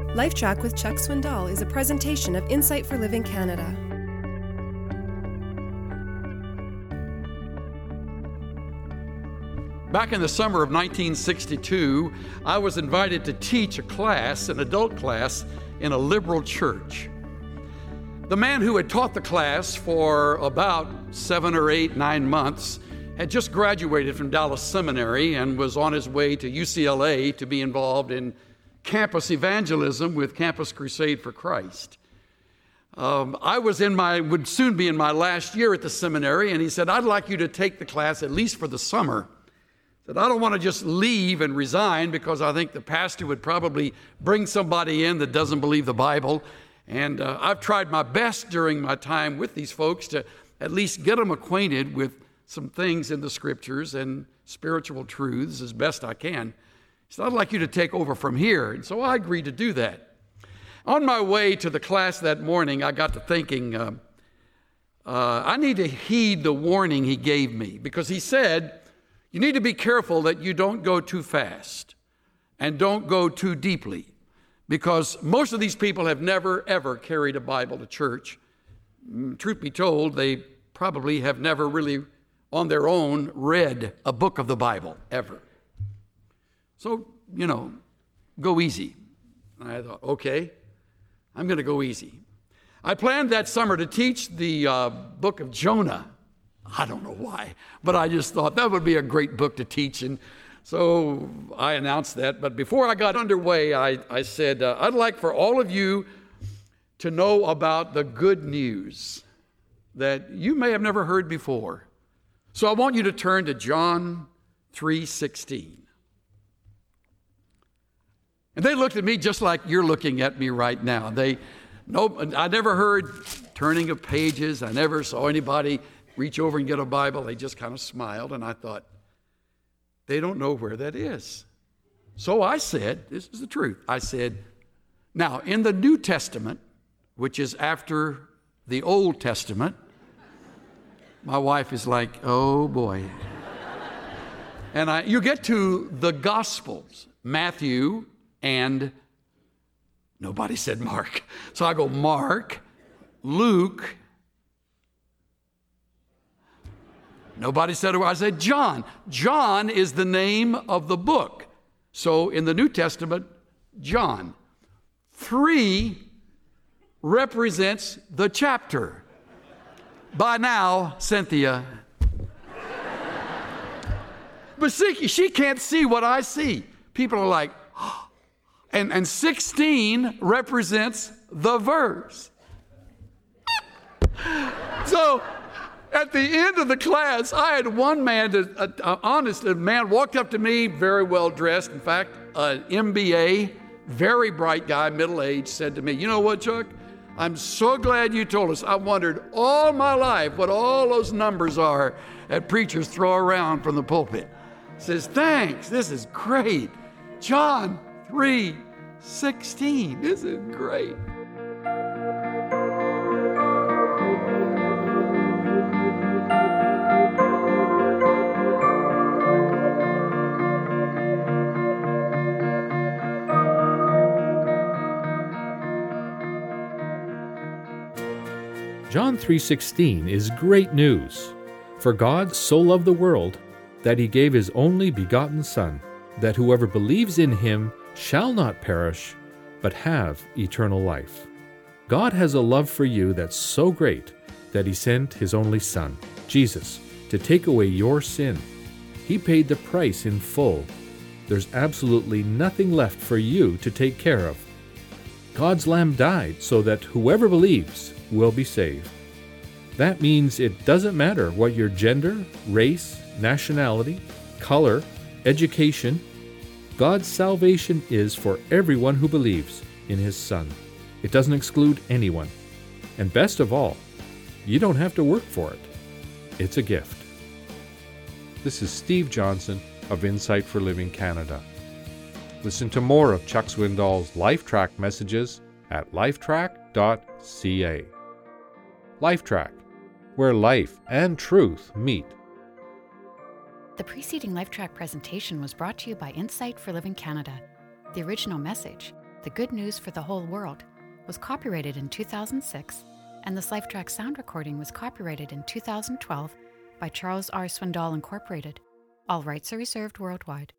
LifeTrack with Chuck Swindoll is a presentation of Insight for Living Canada. Back in the summer of 1962, I was invited to teach a class, an adult class, in a liberal church. The man who had taught the class for about 7 or 8, 9 months had just graduated from Dallas Seminary and was on his way to UCLA to be involved in campus evangelism with Campus Crusade for Christ. I would soon be in my last year at the seminary, and he said, "I'd like you to take the class at least for the summer." That I don't want to just leave and resign because I think the pastor would probably bring somebody in that doesn't believe the Bible. And I've tried my best during my time with these folks to at least get them acquainted with some things in the scriptures and spiritual truths as best I can. He said, "I'd like you to take over from here." And so I agreed to do that. On my way to the class that morning, I got to thinking, I need to heed the warning he gave me, because he said, you need to be careful that you don't go too fast and don't go too deeply, because most of these people have never, ever carried a Bible to church. Truth be told, they probably have never really on their own read a book of the Bible, ever. So, go easy. And I thought, okay, I'm going to go easy. I planned that summer to teach the book of Jonah. I don't know why, but I just thought that would be a great book to teach. And so I announced that. But before I got underway, I said, I'd like for all of you to know about the good news that you may have never heard before. So I want you to turn to John 3:16. And they looked at me just like you're looking at me right now. I never heard turning of pages. I never saw anybody reach over and get a Bible. They just kind of smiled, and I thought, they don't know where that is. So I said, this is the truth. I said, now in the New Testament, which is after the Old Testament, my wife is like, oh boy. And you get to the Gospels, Matthew and nobody said Mark. So I go Mark, Luke. Nobody said it. I said John. John is the name of the book. So in the New Testament, John. 3 represents the chapter. By now, Cynthia. But see, she can't see what I see. People are like, oh. And 16 represents the verse. So at the end of the class, I had one man, honest man, walked up to me, very well dressed. In fact, an MBA, very bright guy, middle-aged, said to me, "You know what, Chuck? I'm so glad you told us. I wondered all my life what all those numbers are that preachers throw around from the pulpit." Says, "Thanks, this is great. John 3:16, this is great." John 3:16 is great news. For God so loved the world that he gave his only begotten Son, that whoever believes in him shall not perish, but have eternal life. God has a love for you that's so great that he sent his only Son, Jesus, to take away your sin. He paid the price in full. There's absolutely nothing left for you to take care of. God's Lamb died so that whoever believes will be saved. That means it doesn't matter what your gender, race, nationality, color, education. God's salvation is for everyone who believes in his Son. It doesn't exclude anyone. And best of all, you don't have to work for it. It's a gift. This is Steve Johnson of Insight for Living Canada. Listen to more of Chuck Swindoll's LifeTrack messages at lifetrack.ca. LifeTrack, where life and truth meet. The preceding LifeTrack presentation was brought to you by Insight for Living Canada. The original message The Good News for the Whole World was copyrighted in 2006, and this LifeTrack sound recording was copyrighted in 2012 by Charles R. Swindoll Incorporated. All rights are reserved worldwide.